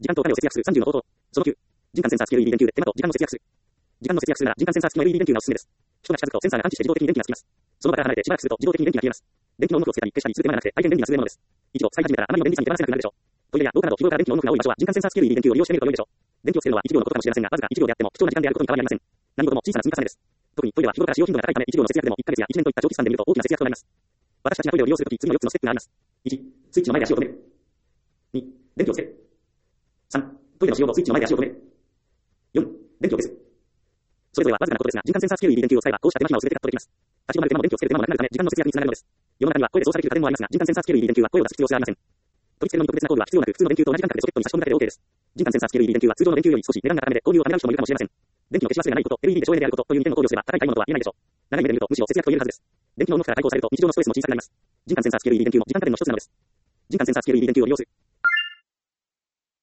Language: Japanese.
時間とお金を節約する30の方法。その9、人間センサー式 LED 電球で手間と時間の節約する。時間の節約するなら人間センサー式の LED 電球がおすすめです。人が近づくとセンサーが感知して自動的に電気がつきます。その場から離れてしばらくすると自動的に電気が消えます。電気のオンオフをつけたり消したりする手間がなくて大変便利な優れものです。以上、使い始めたらあまりの便利さに手放せなくなるでしょう。トイレや廊下など日頃から電気のオンオフが多い場所は人間センサー式 LED 電球を利用してみると良いでしょう。電気をつけるのは1秒のことかもしれませんが、わずか1秒であっても貴重な時間であることに変わりありません。何事も小さな積み重ねです。特にトイレは日頃から使用頻度が高いため1秒の節約でも1ヶ月や1年といった長期スパンで見ると大きな節約となります。私たちがトイレを利用するとき次の4つのステップがあります。1、スイッチの前で足を止める。2、電気をつける。3、トイレの使用後スイッチの前で足を止める。4、電気を消す。それぞれはわずかなことですが、人間センサー式 LED 電球を使えばこうした手間暇を全てカットできます。立ち止まる手間も電気をつける手間もなくなるため時間の節約につながるのです。世の中には声で操作できる家電もありますが、人間センサー式 LED 電球は声を出す必要性はありません。取り付けの特別な工具は必要なく、普通の電球と同じ感覚でソケットに差し込むだけで OK です。人間センサー式 LED 電球は通常の電球より少し値段が高めで購入をためらう人もいるかもしれません。電気の消し忘れがないこと、LED で省エネであることという2点を考慮すれば高い買い物とは言えないでしょう。長い目で見るとむしろ節約と言えるはずです。電気のオンオフから解放されると日常のストレスも小さくなります。人間センサー式 LED 電球も時間家電の一つなのです。人間センサー式 LED 電球を利用する。